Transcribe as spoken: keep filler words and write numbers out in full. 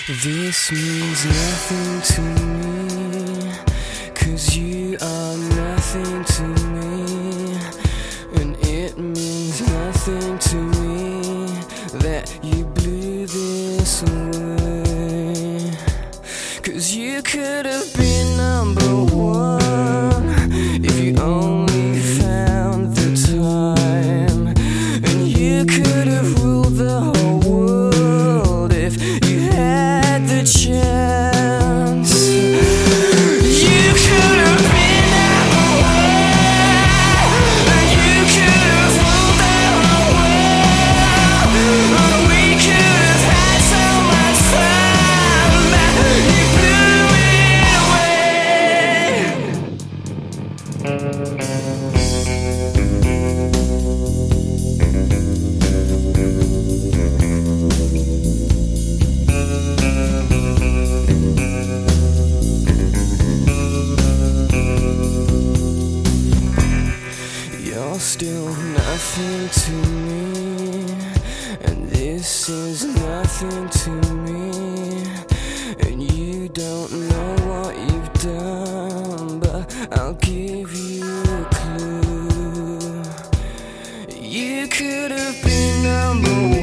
This means nothing to me, 'cause you are nothing to me. And it means nothing to me that you blew this away. 'Cause you could have been number one if you only found the time. And you could have ruled the whole world if you had the chance. You could have been number one, and you could have ruled the whole world. And we could have had so much fun, but you blew it away. You're still nothing to me, and this is nothing to me. And you don't know what you've done, but I'll give you a clue. You could have been number one.